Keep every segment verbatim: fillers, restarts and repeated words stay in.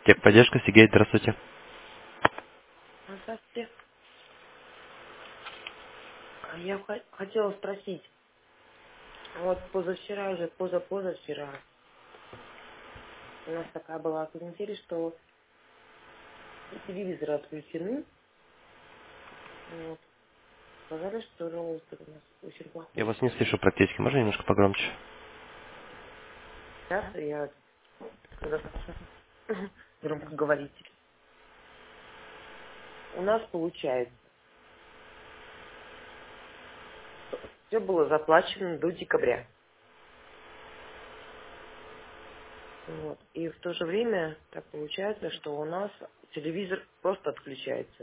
Техподдержка, Сергей, здравствуйте. Здравствуйте. А Я хо- хотела спросить, вот позавчера же, позапозавчера, у нас такая была комментарий, что телевизоры отключены. Вот. Сказали, что роутер у нас очень Я плохой. вас не слышу практически. Можно немножко погромче? Сейчас я достаточно громкоговоритель. У нас получается, все было заплачено до декабря. Вот. И в то же время так получается, что у нас телевизор просто отключается.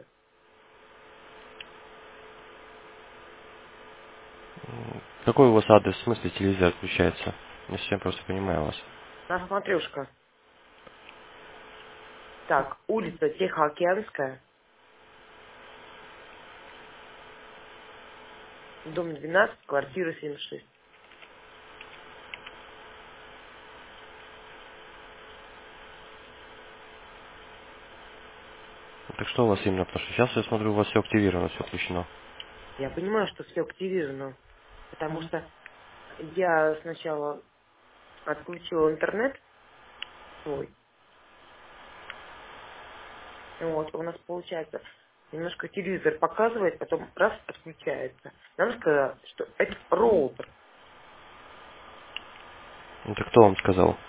Какой у вас адрес? В смысле телевизор отключается? Не совсем просто понимаю вас. На смотрешка. Так, улица Тихоокеанская, дом двенадцать, квартира семьдесят шесть. Так что у вас именно? Потому что сейчас я смотрю, у вас все активировано, все включено. Я понимаю, что все активировано, потому что я сначала отключила интернет свой. Вот, у нас получается, немножко телевизор показывает, потом раз отключается. Нам сказали, что это роутер. Это кто вам сказал?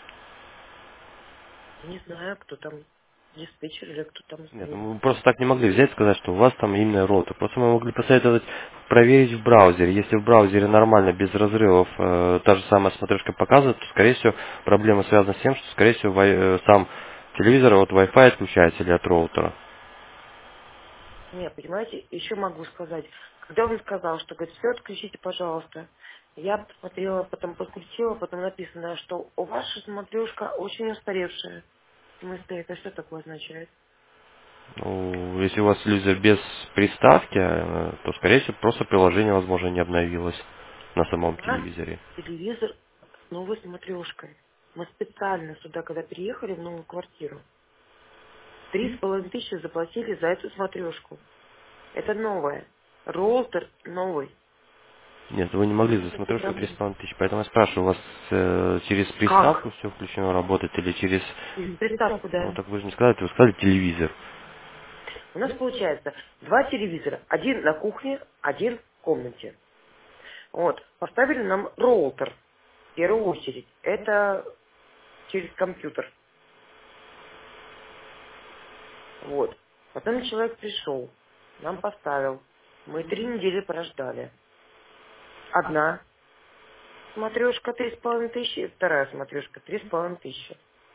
Я не знаю, кто там, диспетчер или кто там Нет, звонит. ну мы просто так не могли взять и сказать, что у вас там именно роутер. Просто мы могли посоветовать проверить в браузере. Если в браузере нормально, без разрывов, э, та же самая смотрешка показывает, то, скорее всего, проблема связана с тем, что, скорее всего, вай- э, сам телевизор от Wi-Fi отключается или от роутера. Не, понимаете, еще могу сказать. Когда он сказал, что, говорит, все отключите, пожалуйста. Я посмотрела, потом подключила, потом написано, что у ваша смотрешка очень устаревшая. В смысле, это что такое означает? Ну, если у вас телевизор без приставки, э, то, скорее всего, просто приложение, возможно, не обновилось на У самом нас телевизоре. телевизор с новой смотрешкой. Мы специально сюда, когда приехали в новую квартиру, три с половиной тысячи заплатили за эту смотрешку. Это новая. Роутер новый. Нет, вы не могли Вот такие засмотреться проблемы. три с половиной тысячи. Поэтому я спрашиваю, у вас э, через приставку Как? все включено работает или через... Через приставку, Ну, да. так вы же не сказали, вы сказали телевизор. У нас получается два телевизора. Один на кухне, один в комнате. Вот. Поставили нам роутер. В первую очередь. Это через компьютер. Вот. Потом человек пришел. Нам поставил. Мы три недели прождали. Одна смотрешка три с половиной тысячи, вторая смотрешка три с половиной тысячи.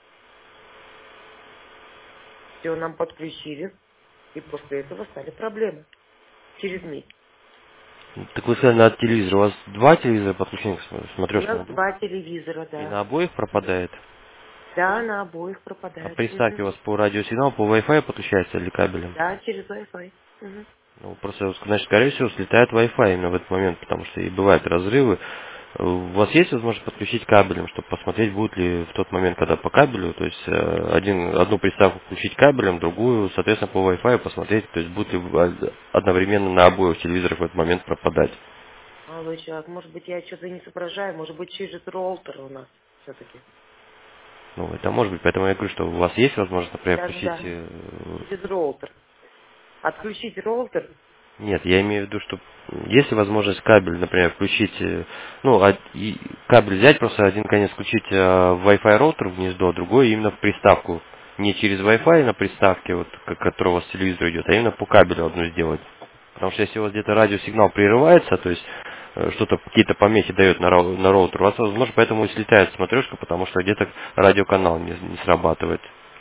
Все нам подключили. И после этого стали проблемы. Через месяц. Так вы сказали, на телевизор. У вас два телевизора подключены к У смотрешке на нас двух? два телевизора, И да. на обоих пропадает? Да, на обоих А пропадает. приставки Мгм. у вас по радиосигналу, по Wi-Fi подключается или кабелем? Да, через Wi-Fi. Мгм. Ну, просто, значит, скорее всего, слетает Wi-Fi именно в этот момент, потому что и бывают разрывы. У вас есть возможность подключить кабелем, чтобы посмотреть, будет ли в тот момент, когда по кабелю, то есть э, один, одну приставку включить кабелем, другую, соответственно, по Wi-Fi посмотреть, то есть будет ли в- одновременно на обоих телевизорах в этот момент пропадать. Молодой человек, может быть, я что-то не соображаю, может быть, через роутер у нас все-таки. Ну, это может быть, поэтому я говорю, что у вас есть возможность, например, Да, включить... да, э, через роутер. Отключить роутер? Нет, я имею в виду, что есть ли возможность кабель, например, включить, э, ну, од- и кабель взять, просто один конец включить э, в Wi-Fi роутер в гнездо, а другой именно в приставку. Не через Wi-Fi на приставке, вот, к- который у вас телевизор идет, а именно по кабелю одну сделать. Потому что если у вас где-то радиосигнал прерывается, то есть э, что-то, какие-то помехи дает на, роу- на роутер, у вас, возможно, поэтому и слетает смотрешка, потому что где-то радиоканал не, не срабатывает.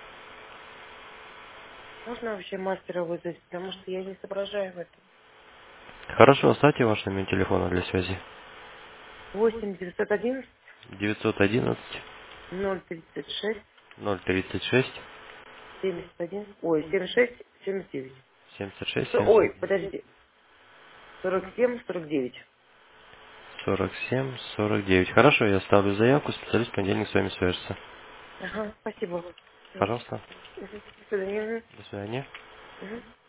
Можно вообще мастера вызвать, потому что я не соображаю в этом. Хорошо, оставьте ваш номер телефона для связи. восемь девятьсот одиннадцать девятьсот одиннадцать ноль тридцать шесть ноль тридцать шесть семьдесят один, ой, семьдесят шесть семьдесят девять. семьдесят шесть семьдесят Ой, подожди, сорок семь сорок девять. сорок семь сорок девять. Хорошо, я ставлю заявку, специалист в понедельник с вами свяжется. Ага, спасибо. Все. Пожалуйста. До свидания. До свидания. Мгм.